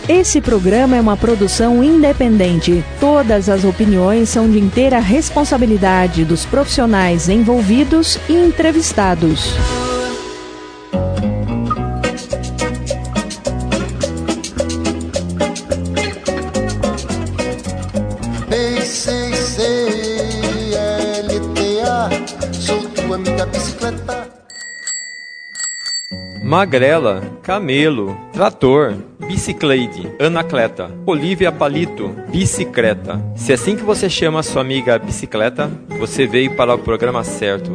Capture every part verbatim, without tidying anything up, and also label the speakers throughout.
Speaker 1: Esse programa é uma produção independente. Todas as opiniões são de inteira responsabilidade dos profissionais envolvidos e entrevistados.
Speaker 2: B C C L T A, sou tua amiga bicicleta.
Speaker 3: Magrela, camelo, trator, biciclete, anacleta, Olívia Palito, bicicleta. Se é assim que você chama a sua amiga bicicleta, você veio para o programa certo.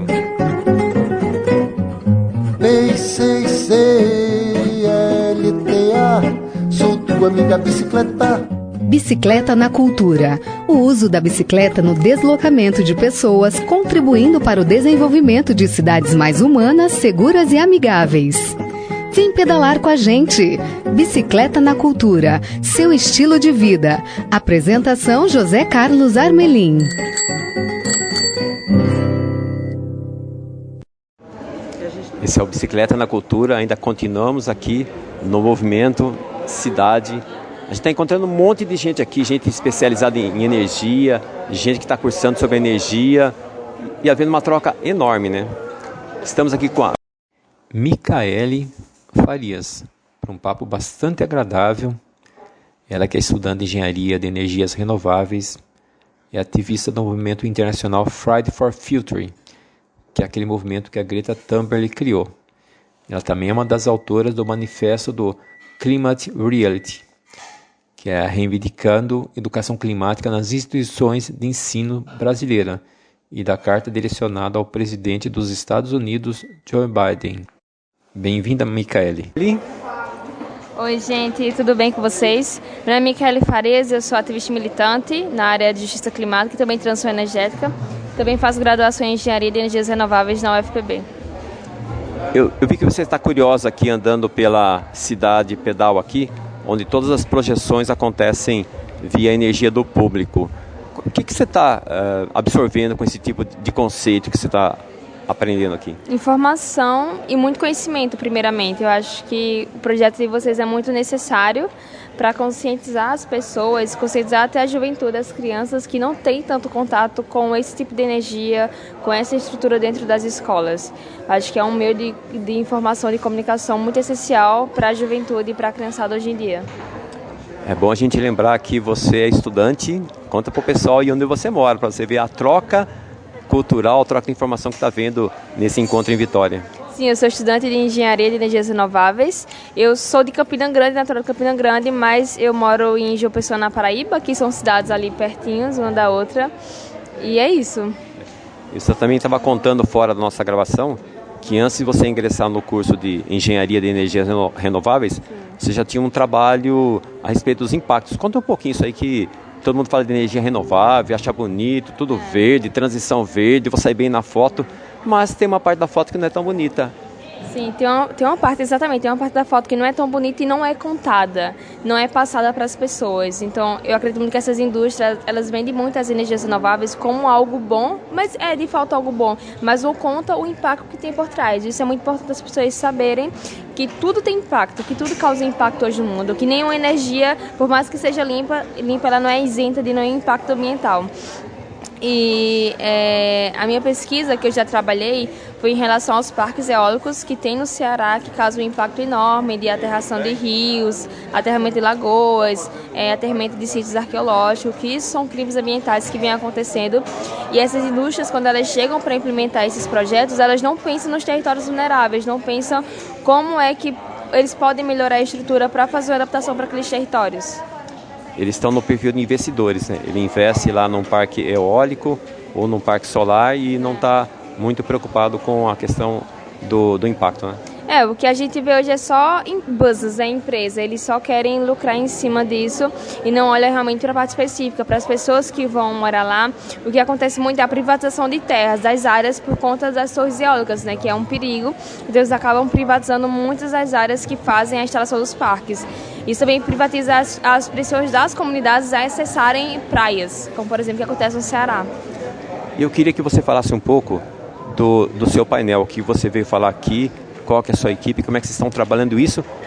Speaker 2: B C C L T A, sou tua amiga bicicleta.
Speaker 4: Bicicleta na cultura. O uso da bicicleta no deslocamento de pessoas, contribuindo para o desenvolvimento de cidades mais humanas, seguras e amigáveis. Vem pedalar com a gente. Bicicleta na cultura. Seu estilo de vida. Apresentação José Carlos Armelin.
Speaker 3: Esse é o Bicicleta na Cultura. Ainda continuamos aqui no movimento Cidade. A gente está encontrando um monte de gente aqui, gente especializada em energia, gente que está cursando sobre energia e havendo uma troca enorme, né? Estamos aqui com a Micaele Farias, para um papo bastante agradável. Ela que é estudante de Engenharia de Energias Renováveis e ativista do movimento internacional Friday for Future, que é aquele movimento que a Greta Thunberg criou. Ela também é uma das autoras do manifesto do Climate Reality, que é reivindicando educação climática nas instituições de ensino brasileira, e da carta direcionada ao presidente dos Estados Unidos, Joe Biden. Bem-vinda, Micaele.
Speaker 5: Oi, gente, tudo bem com vocês? Meu nome é Micaele Farias, eu sou ativista militante na área de justiça climática e também transição energética. Também faço graduação em Engenharia de Energias Renováveis na U F P B.
Speaker 3: Eu, eu vi que você está curiosa aqui andando pela cidade pedal aqui, onde todas as projeções acontecem via energia do público. O que, que você está uh, absorvendo com esse tipo de conceito que você está aprendendo aqui?
Speaker 5: Informação e muito conhecimento, primeiramente. Eu acho que o projeto de vocês é muito necessário para conscientizar as pessoas, conscientizar até a juventude, as crianças que não têm tanto contato com esse tipo de energia, com essa estrutura dentro das escolas. Acho que é um meio de, de informação, de comunicação muito essencial para a juventude e para a criançada hoje em dia.
Speaker 3: É bom a gente lembrar que você é estudante, conta para o pessoal e onde você mora, para você ver a troca cultural, a troca de informação que está vendo nesse encontro em Vitória.
Speaker 5: Sim, eu sou estudante de Engenharia de Energias Renováveis. Eu sou de Campina Grande, natural de Campina Grande, mas eu moro em João Pessoa, na Paraíba, que são cidades ali pertinhas, uma da outra. E é isso.
Speaker 3: Você também estava contando fora da nossa gravação que antes de você ingressar no curso de Engenharia de Energias Renováveis, sim, você já tinha um trabalho a respeito dos impactos. Conta um pouquinho isso aí, que todo mundo fala de energia renovável, acha bonito, tudo é. verde, transição verde, vou sair bem na foto, mas tem uma parte da foto que não é tão bonita.
Speaker 5: Sim, tem uma, tem uma parte, exatamente, tem uma parte da foto que não é tão bonita e não é contada, não é passada para as pessoas. Então, eu acredito muito que essas indústrias, elas vendem muito as energias renováveis como algo bom, mas é de fato algo bom, mas não conta o impacto que tem por trás. Isso é muito importante as pessoas saberem que tudo tem impacto, que tudo causa impacto hoje no mundo, que nenhuma energia, por mais que seja limpa, limpa ela não é isenta de nenhum impacto ambiental. E é, a minha pesquisa, que eu já trabalhei, foi em relação aos parques eólicos que tem no Ceará, que causam um impacto enorme de aterração de rios, aterramento de lagoas, é, aterramento de sítios arqueológicos, que isso são crimes ambientais que vêm acontecendo. E essas indústrias, quando elas chegam para implementar esses projetos, elas não pensam nos territórios vulneráveis, não pensam como é que eles podem melhorar a estrutura para fazer uma adaptação para aqueles territórios.
Speaker 3: Eles estão no perfil de investidores, né? Ele investe lá num parque eólico ou num parque solar e não está muito preocupado com a questão do, do impacto, né?
Speaker 5: É, o que a gente vê hoje é só em business, é empresa. Eles só querem lucrar em cima disso e não olham realmente para a parte específica, para as pessoas que vão morar lá. O que acontece muito é a privatização de terras, das áreas, por conta das torres eólicas, né, que é um perigo. Então eles acabam privatizando muitas das áreas que fazem a instalação dos parques. Isso também privatiza as, as pessoas das comunidades a acessarem praias, como por exemplo o que acontece no Ceará.
Speaker 3: Eu queria que você falasse um pouco do, do seu painel, que você veio falar aqui, qual que é a sua equipe, como é que vocês estão trabalhando isso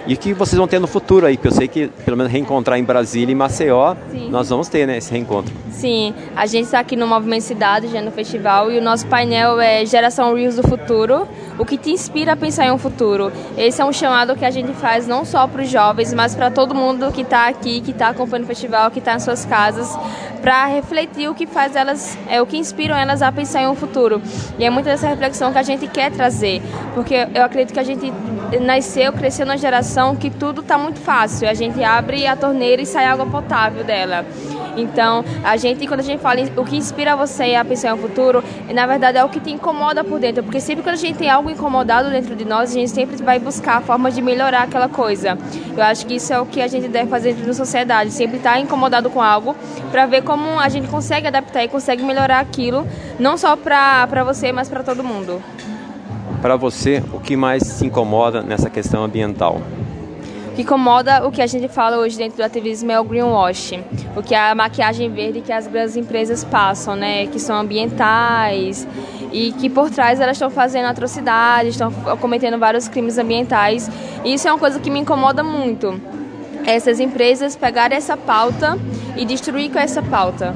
Speaker 3: E o que vocês vão ter no futuro aí, que eu sei que pelo menos reencontrar em Brasília e Maceió, Sim. nós vamos ter, né, esse reencontro.
Speaker 5: Sim, a gente está aqui no Movimento Cidade, já no festival, e o nosso painel é Geração Reels do Futuro, o que te inspira a pensar em um futuro. Esse é um chamado que a gente faz não só para os jovens, mas para todo mundo que está aqui, que está acompanhando o festival, que está em suas casas, para refletir o que faz elas, é o que inspiram elas a pensar em um futuro. E é muita dessa reflexão que a gente quer trazer, porque eu acredito que a gente nasceu, cresceu numa geração que tudo está muito fácil. A gente abre a torneira e sai água potável dela. Então, a gente, quando a gente fala o que inspira você a pensar em um futuro, na verdade é o que te incomoda por dentro, porque sempre quando a gente tem algo incomodado dentro de nós, a gente sempre vai buscar formas de melhorar aquela coisa. Eu acho que isso é o que a gente deve fazer dentro da sociedade, sempre estar incomodado com algo, para ver como a gente consegue adaptar e consegue melhorar aquilo, não só para você, mas para todo mundo.
Speaker 3: Para você, o que mais te incomoda nessa questão ambiental?
Speaker 5: O que incomoda, o que a gente fala hoje dentro do ativismo é o greenwashing, o que é a maquiagem verde que as grandes empresas passam, né, que são ambientais e que por trás elas estão fazendo atrocidades, estão cometendo vários crimes ambientais. E isso é uma coisa que me incomoda muito. Essas empresas pegarem essa pauta e destruir com essa pauta.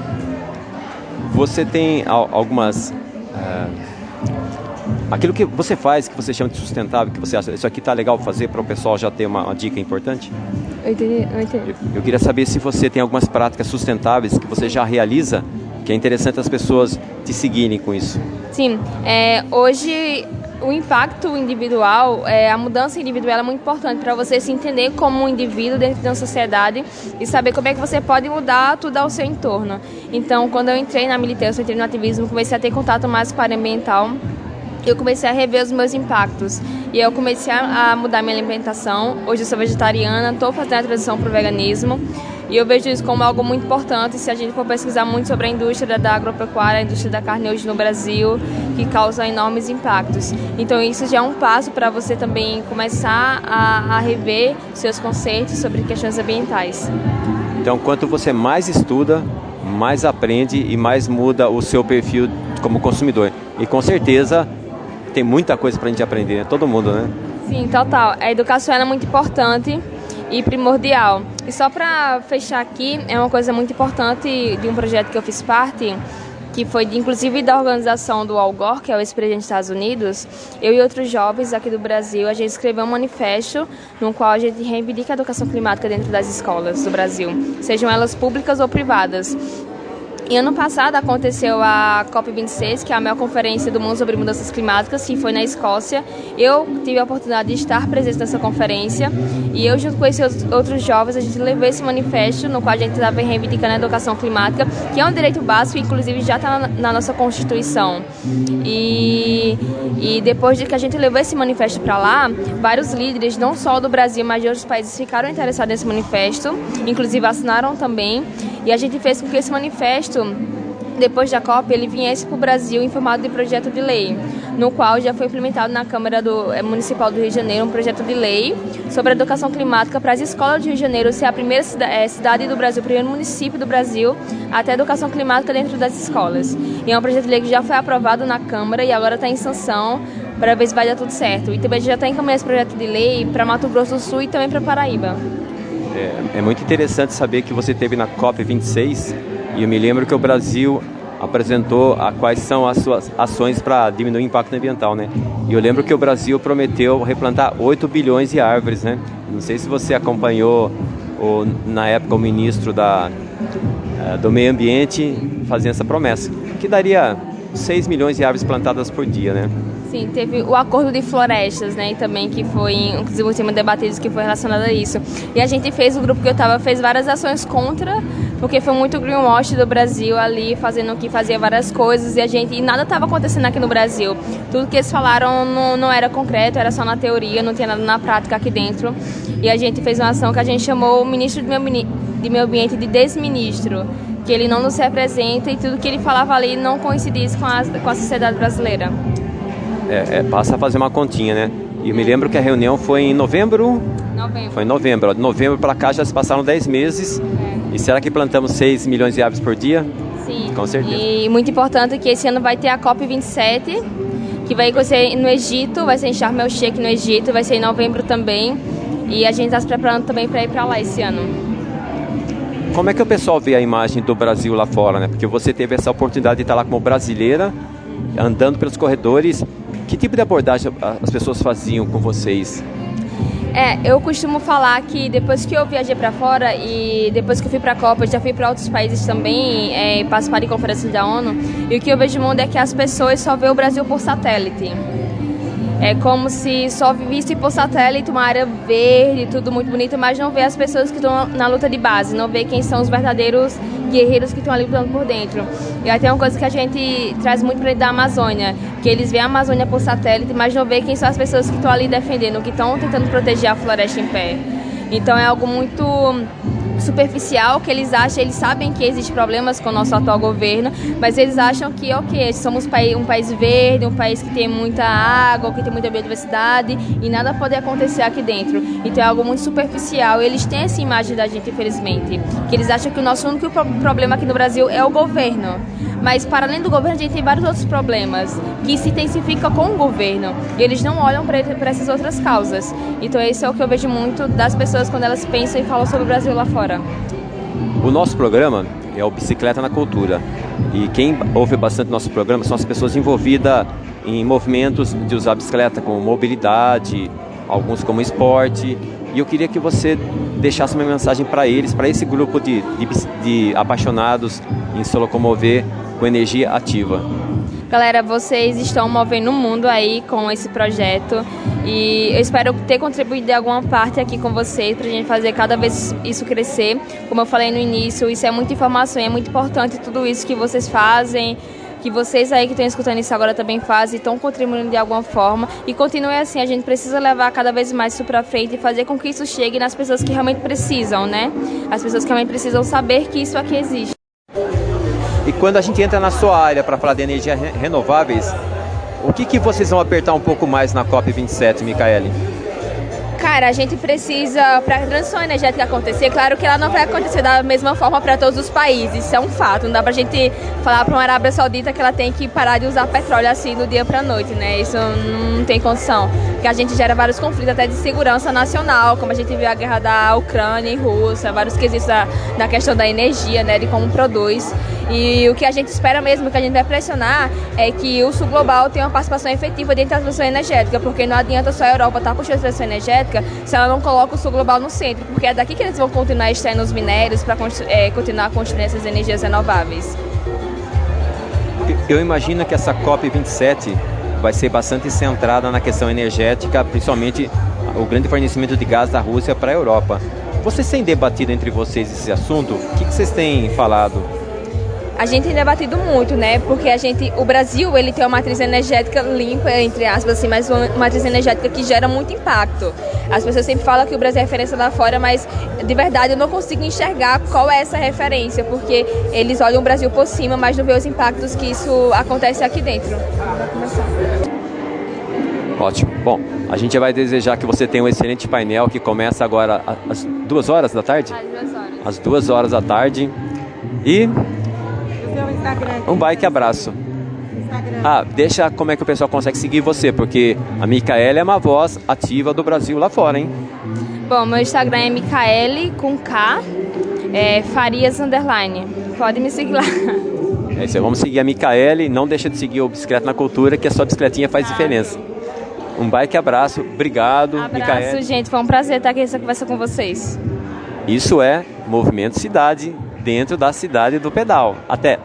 Speaker 3: Você tem algumas... Uh... Aquilo que você faz, que você chama de sustentável, que você acha, isso aqui está legal fazer para o pessoal já ter uma, uma dica importante?
Speaker 5: Eu entendi, eu entendi.
Speaker 3: Eu, eu queria saber se você tem algumas práticas sustentáveis que você já realiza, que é interessante as pessoas te seguirem com isso.
Speaker 5: Sim, é, hoje o impacto individual, é, a mudança individual é muito importante para você se entender como um indivíduo dentro de uma sociedade e saber como é que você pode mudar tudo ao seu entorno. Então, quando eu entrei na militância, eu entrei no ativismo, comecei a ter contato mais com a área ambiental, eu comecei a rever os meus impactos e eu comecei a mudar minha alimentação. Hoje eu sou vegetariana, estou fazendo a transição para o veganismo e eu vejo isso como algo muito importante se a gente for pesquisar muito sobre a indústria da agropecuária, a indústria da carne hoje no Brasil, que causa enormes impactos. Então isso já é um passo para você também começar a, a rever seus conceitos sobre questões ambientais.
Speaker 3: Então, quanto você mais estuda, mais aprende e mais muda o seu perfil como consumidor. E com certeza tem muita coisa para a gente aprender, né? Todo mundo, né?
Speaker 5: Sim, total. A educação é muito importante e primordial. E só para fechar aqui, é uma coisa muito importante de um projeto que eu fiz parte, que foi de, inclusive da organização do Al Gore, que é o ex-presidente dos Estados Unidos. Eu e outros jovens aqui do Brasil, a gente escreveu um manifesto no qual a gente reivindica a educação climática dentro das escolas do Brasil, sejam elas públicas ou privadas. E ano passado aconteceu a COP vinte e seis, que é a maior conferência do mundo sobre mudanças climáticas, que foi na Escócia. Eu tive a oportunidade de estar presente nessa conferência e eu, junto com esses outros jovens, a gente levou esse manifesto no qual a gente estava reivindicando a educação climática, que é um direito básico e inclusive já está na, na nossa Constituição. E, e depois de que a gente levou esse manifesto para lá, vários líderes, não só do Brasil, mas de outros países, ficaram interessados nesse manifesto, inclusive assinaram também. E a gente fez com que esse manifesto, depois da COP, ele viesse para o Brasil em formato de projeto de lei, no qual já foi implementado na Câmara do, é, Municipal do Rio de Janeiro um projeto de lei sobre a educação climática para as escolas do Rio de Janeiro ser a primeira cida, é, cidade do Brasil, o primeiro município do Brasil a ter educação climática dentro das escolas. E é um projeto de lei que já foi aprovado na Câmara e agora está em sanção para ver se vai dar tudo certo. E também já está encaminhando esse projeto de lei para Mato Grosso do Sul e também para Paraíba.
Speaker 3: É, é muito interessante saber que você esteve na COP vinte e seis e eu me lembro que o Brasil apresentou a quais são as suas ações para diminuir o impacto ambiental, né? E eu lembro que o Brasil prometeu replantar oito bilhões de árvores, né? Não sei se você acompanhou o, na época o ministro da, do Meio Ambiente fazendo essa promessa, que daria seis milhões de árvores plantadas por dia, né?
Speaker 5: Sim, teve o acordo de florestas, né, e também que foi, inclusive, um tema debatido que foi relacionado a isso. E a gente fez, o grupo que eu estava, fez várias ações contra, porque foi muito greenwash do Brasil ali, fazendo que fazia várias coisas, e a gente, e nada estava acontecendo aqui no Brasil. Tudo que eles falaram não, não era concreto, era só na teoria, não tinha nada na prática aqui dentro. E a gente fez uma ação que a gente chamou o ministro de Meio, de meio Ambiente de desministro, que ele não nos representa e tudo que ele falava ali não coincidisse com a, com a sociedade brasileira.
Speaker 3: É, é, passa a fazer uma continha, né? E eu me lembro que a reunião foi em novembro?
Speaker 5: Novembro.
Speaker 3: Foi em novembro. De novembro para cá já se passaram dez meses. É. E será que plantamos seis milhões de árvores por dia?
Speaker 5: Sim.
Speaker 3: Com certeza.
Speaker 5: E muito importante que esse ano vai ter a COP vinte e sete, que vai ser no Egito, vai ser em Sharm el Sheikh no Egito, vai ser em novembro também. E a gente está se preparando também para ir para lá esse ano.
Speaker 3: Como é que o pessoal vê a imagem do Brasil lá fora, né? Porque você teve essa oportunidade de estar lá como brasileira, andando pelos corredores. Que tipo de abordagem as pessoas faziam com vocês?
Speaker 5: É, eu costumo falar que depois que eu viajei para fora e depois que eu fui para a Copa, eu já fui para outros países também, é, participar de conferências da ONU, e o que eu vejo no mundo é que as pessoas só veem o Brasil por satélite. É como se só visse por satélite uma área verde, tudo muito bonito, mas não vê as pessoas que estão na luta de base, não vê quem são os verdadeiros guerreiros que estão ali lutando por dentro. E aí tem uma coisa que a gente traz muito para dentro da Amazônia, que eles veem a Amazônia por satélite, mas não vê quem são as pessoas que estão ali defendendo, que estão tentando proteger a floresta em pé. Então é algo muito superficial, que eles acham, eles sabem que existem problemas com o nosso atual governo, mas eles acham que, ok, somos um país verde, um país que tem muita água, que tem muita biodiversidade, e nada pode acontecer aqui dentro. Então é algo muito superficial, e eles têm essa imagem da gente, infelizmente, que eles acham que o nosso único problema aqui no Brasil é o governo. Mas, para além do governo, a gente tem vários outros problemas que se intensificam com o governo, e eles não olham para essas outras causas. Então esse é o que eu vejo muito das pessoas quando elas pensam e falam sobre o Brasil lá fora.
Speaker 3: O nosso programa é o Bicicleta na Cultura, e quem ouve bastante nosso programa são as pessoas envolvidas em movimentos de usar a bicicleta como mobilidade, alguns como esporte, e eu queria que você deixasse uma mensagem para eles, para esse grupo de, de, de apaixonados em se locomover com energia ativa.
Speaker 5: Galera, vocês estão movendo o mundo aí com esse projeto, e eu espero ter contribuído de alguma parte aqui com vocês para a gente fazer cada vez isso crescer. Como eu falei no início, isso é muita informação, é muito importante tudo isso que vocês fazem, que vocês aí que estão escutando isso agora também fazem, estão contribuindo de alguma forma, e continue assim. A gente precisa levar cada vez mais isso para frente e fazer com que isso chegue nas pessoas que realmente precisam, né? As pessoas que realmente precisam saber que isso aqui existe.
Speaker 3: E quando a gente entra na sua área para falar de energias renováveis, o que, que vocês vão apertar um pouco mais na COP vinte e sete, Micaele?
Speaker 5: Cara, a gente precisa, para a transição energética acontecer, claro que ela não vai acontecer da mesma forma para todos os países, isso é um fato. Não dá pra gente falar para uma Arábia Saudita que ela tem que parar de usar petróleo assim do dia para a noite, né? Isso não tem condição, porque a gente gera vários conflitos até de segurança nacional, como a gente viu a guerra da Ucrânia e Rússia, vários quesitos da, da questão da energia, né, de como produz. E o que a gente espera mesmo, que a gente vai pressionar, é que o Sul Global tenha uma participação efetiva dentro da transição energética, porque não adianta só a Europa estar puxando a transição energética se ela não coloca o Sul Global no centro, porque é daqui que eles vão continuar extraindo os minérios para é, continuar construindo essas energias renováveis.
Speaker 3: Eu imagino que essa COP vinte e sete vai ser bastante centrada na questão energética, principalmente o grande fornecimento de gás da Rússia para a Europa. Vocês têm debatido entre vocês esse assunto? O que, que vocês têm falado?
Speaker 5: A gente tem debatido muito, né? Porque a gente, o Brasil, ele tem uma matriz energética limpa, entre aspas, assim, mas uma matriz energética que gera muito impacto. As pessoas sempre falam que o Brasil é referência lá fora, mas de verdade eu não consigo enxergar qual é essa referência, porque eles olham o Brasil por cima, mas não vê os impactos que isso acontece aqui dentro.
Speaker 3: Ótimo. Bom, a gente vai desejar que você tenha um excelente painel que começa agora às duas horas da tarde?
Speaker 5: Às duas horas.
Speaker 3: Às duas horas da tarde. E um bike abraço. Ah, deixa como é que o pessoal consegue seguir você, porque a Micaele é uma voz ativa do Brasil lá fora, hein?
Speaker 5: Bom, meu Instagram é Micaele com K, é, Farias underline. Pode me seguir lá.
Speaker 3: É isso aí, vamos seguir a Micaele, não deixa de seguir o Bicicleta na Cultura, que a sua bicicletinha faz diferença. Um bike abraço, obrigado,
Speaker 5: abraço,
Speaker 3: Micaele.
Speaker 5: Abraço, gente, foi um prazer estar aqui nessa conversa com vocês.
Speaker 3: Isso é Movimento Cidade, dentro da cidade do pedal. Até!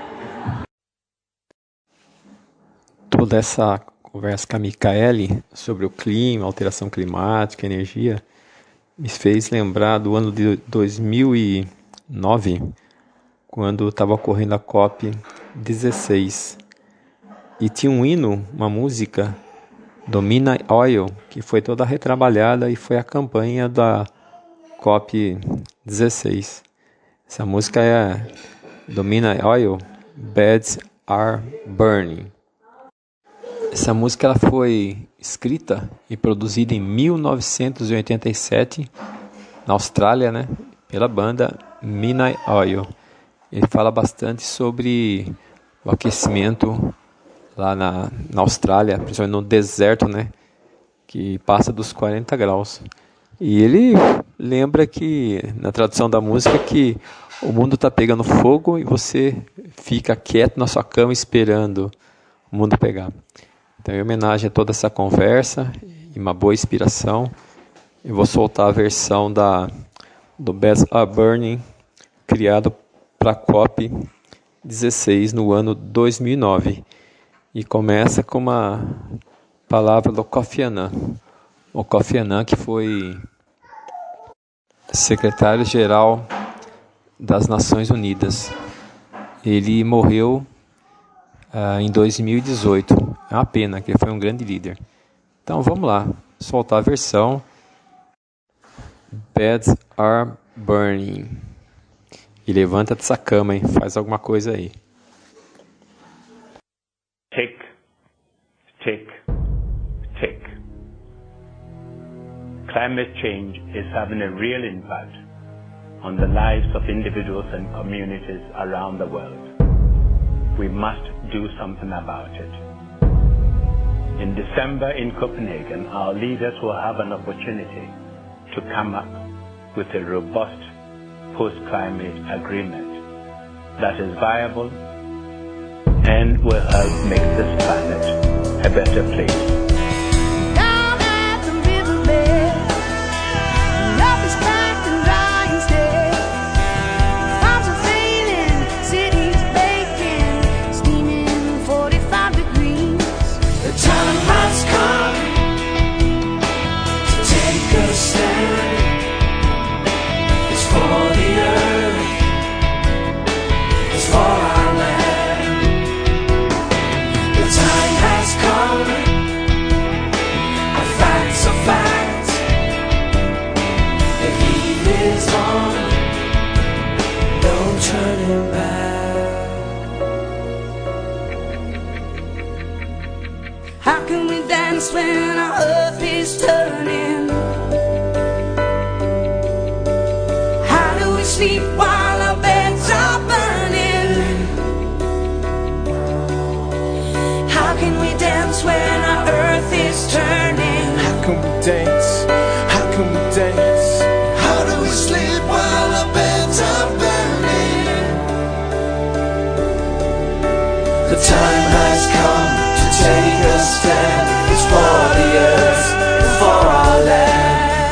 Speaker 3: Toda essa conversa com a Micaele sobre o clima, alteração climática, energia, me fez lembrar do ano de dois mil e nove, quando estava ocorrendo a COP dezesseis. E tinha um hino, uma música, do Mina Oil, que foi toda retrabalhada e foi a campanha da COP dezesseis. Essa música é do Mina Oil, Beds Are Burning. Essa música ela foi escrita e produzida em mil novecentos e oitenta e sete na Austrália, né, pela banda Mina Oil. Ele fala bastante sobre o aquecimento lá na, na Austrália, principalmente no deserto, né, que passa dos quarenta graus. E ele lembra que, na tradução da música, que o mundo está pegando fogo e você fica quieto na sua cama esperando o mundo pegar. Então, em homenagem a toda essa conversa e uma boa inspiração, eu vou soltar a versão da, do Beds Are Burning, criado para a COP dezesseis no ano dois mil e nove. E começa com uma palavra do Kofi Annan. O Kofi Annan, que foi secretário-geral das Nações Unidas. Ele morreu uh, em dois mil e dezoito. É uma pena, que ele foi um grande líder. Então vamos lá, soltar a versão Beds Are Burning. E levanta dessa cama, hein? Faz alguma coisa aí.
Speaker 6: Tick, tick, tick. Climate change is having a real impact on the lives of individuals and communities around the world. We must do something about it. In December in Copenhagen, our leaders will have an opportunity to come up with a robust post-climate agreement that is viable and will help make this planet a better place.
Speaker 7: Down at the riverbed, love is cracked and dry instead. Farms are failing, cities baking, steaming forty-five degrees. The time has come to take a stand. It's for the earth, it's for our land. The time has come, our facts are facts. The heat is on, no turning back. How can we dance when our earth is turning? How do we sleep while our beds are burning? How can we dance when our earth is turning?
Speaker 8: How can we dance? How can we dance?
Speaker 2: How do we sleep while our beds are burning?
Speaker 7: The time has come to take a stand. It's for the earth, for our land.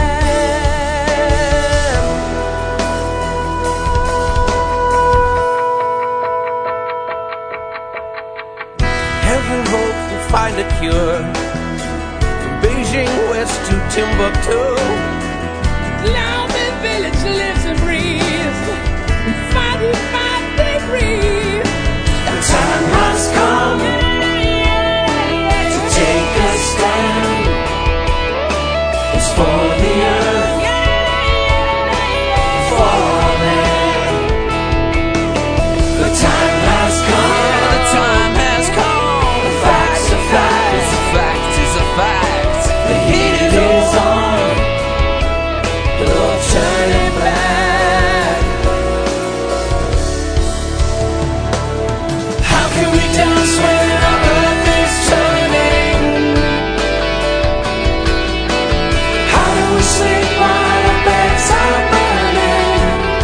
Speaker 8: Heaven hopes to find a cure. From Beijing west to Timbuktu,
Speaker 7: Loudon village lives and breathes in forty-five degrees. The time has come to take a stand. It's for the earth, for our land. The time has come.
Speaker 8: the time has come.
Speaker 7: The facts are facts.
Speaker 8: The fact is a fact.
Speaker 7: The heat is on. No turning back. How can we dance when our earth is turning? How do we sleep while our beds are burning?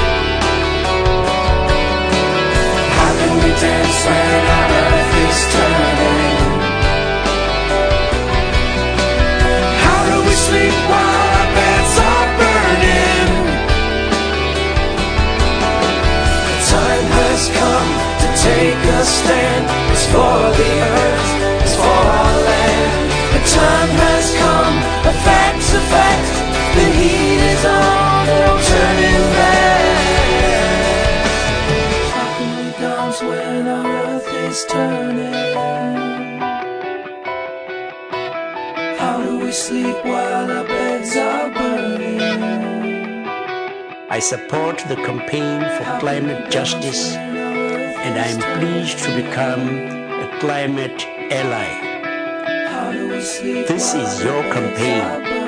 Speaker 7: How can we dance when our earth is turning? How do we sleep while our beds are burning? The time has come to take a stand. It's for the earth, it's for our land. The time has come, the facts are facts. The heat is on, no turning back. How can we dance when our earth is turning? How do we sleep while our beds are burning?
Speaker 9: I support the campaign for climate justice, and I am pleased to become a climate ally.
Speaker 7: How do we sleep
Speaker 9: This
Speaker 7: while
Speaker 9: is
Speaker 7: our
Speaker 9: your
Speaker 7: beds
Speaker 9: campaign.
Speaker 7: are burning?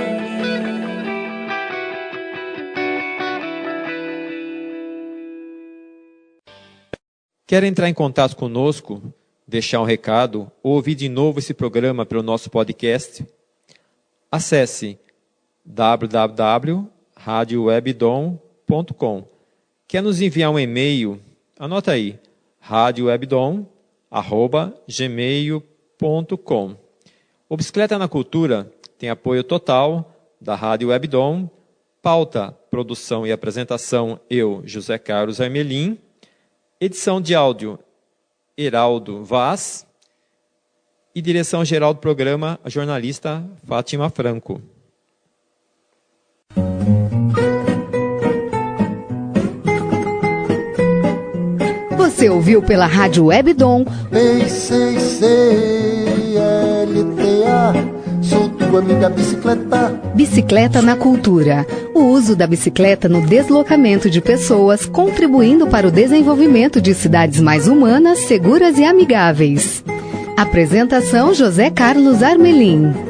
Speaker 3: Quer entrar em contato conosco, deixar um recado ou ouvir de novo esse programa pelo nosso podcast? Acesse
Speaker 10: w w w ponto rádio webdom ponto com. Quer nos enviar um e-mail? Anota aí, rádio webdom arroba gmail ponto com. O Bicicleta na Cultura tem apoio total da Rádio Webdom, pauta, produção e apresentação, eu, José Carlos Armelin, edição de áudio, Heraldo Vaz, e direção-geral do programa, a jornalista Fátima Franco.
Speaker 4: Você ouviu pela Rádio Webdom
Speaker 2: B C C L T A, sou tua amiga bicicleta.
Speaker 4: Bicicleta na Cultura. O uso da bicicleta no deslocamento de pessoas, contribuindo para o desenvolvimento de cidades mais humanas, seguras e amigáveis. Apresentação José Carlos Armelin.